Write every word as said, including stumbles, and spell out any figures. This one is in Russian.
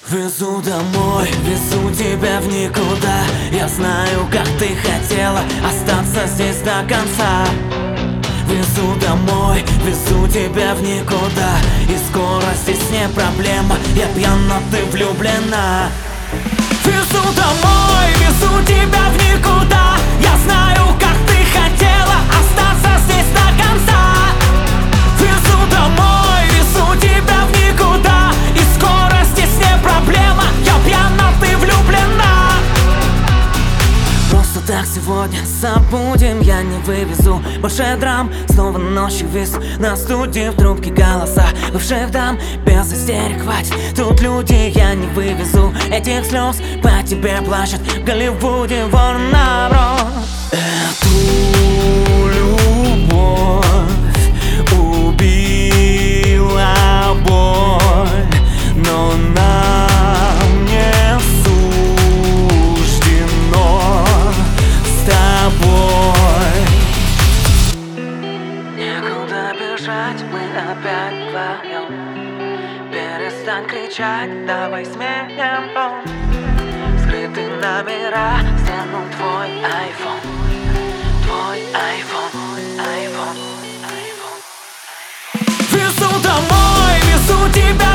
Везу домой, везу тебя в никуда. Я знаю, как ты хотела остаться здесь до конца. Везу домой, везу тебя в никуда. И скоро здесь не проблема, я пьян, но ты влюблена. Везу домой, везу тебя в никуда. Я знаю, как ты хотела остаться здесь до конца. Везу домой, везу тебя в никуда. И скоро здесь не проблема, я пьян, но ты влюблена. Просто так сегодня забудем, я не вывезу больше драм. Снова ночью вису на студии, в трубке голоса бывших дам. Без истерик хватит, тут люди, я не вывезу этих слез. По тебе плачут в Голливуде ворон-народ. Эту любовь убила боль, но нам не суждено с тобой. Некуда бежать, мы опять вдвоем. Перестань кричать, давай сменим тон. Скрытые номера, стяну твой айфон. Твой айфон, айфон, айфон. Везу домой, везу тебя